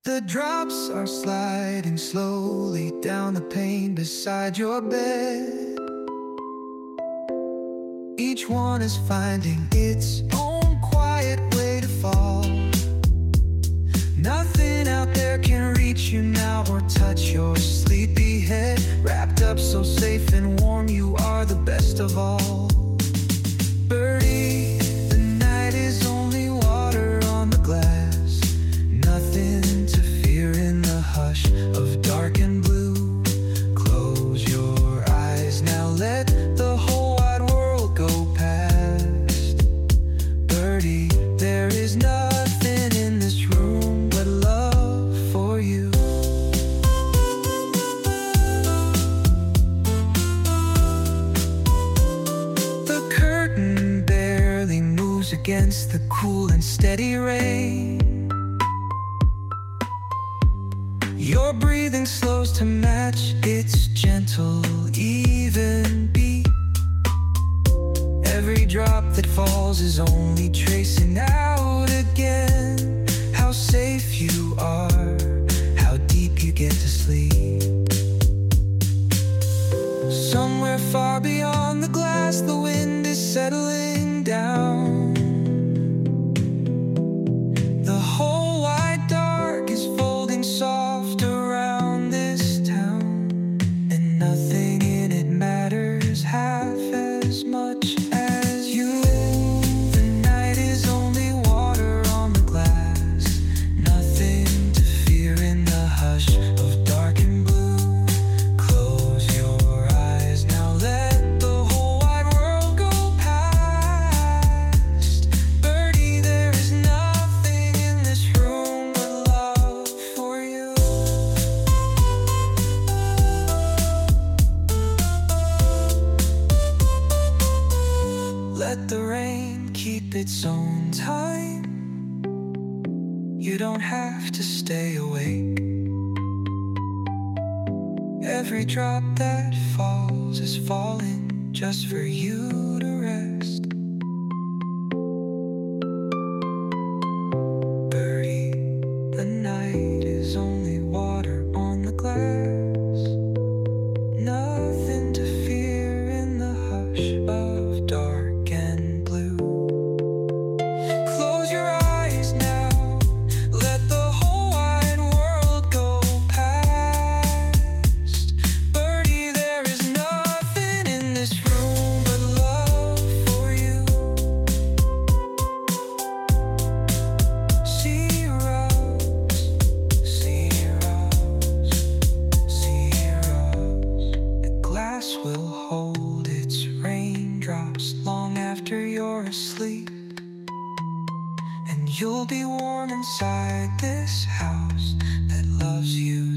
The drops are sliding slowly down the pane beside your bed. Each one is finding its own quiet way to fall. Nothing out there can reach you now or touch your sleepy head. Wrapped up so safe and warm, you are the best of all. Birdie, the night is only water on the glass. Nothing to fear in the hush of dark and blue. Close your eyes now, let the whole wide world go past. Birdie, there is nothing in this room but love for you. The curtain barely moves against the cool and steady rain. Your breathing slows to match its gentle, even beat. Every drop that falls is only tracing out again how safe you are, how deep you get to sleep. Somewhere far beyond the glass, the wind is settling down. The whole wide dark is folding soft around this town, and nothing in it matters half as much as you. The night is only water on the glass. Nothing to fear in the hush of dark and blue. Close your eyes now, let the whole wide world go past. Birdie, there is nothing in this room but love for you. Let the rain keep its own time. You don't have to stay awake. Every drop that falls is falling just for you to rest. Birdie, the night is only water on the glass. Nothing to fear in the hush of dark and blue. Close your eyes now, let the whole wide world go past. Birdie, there is nothing in this room but love for you. See rose, see rose, see rose. The glass will hold its raindrops long after you're asleep, and you'll be warm inside this house that loves you.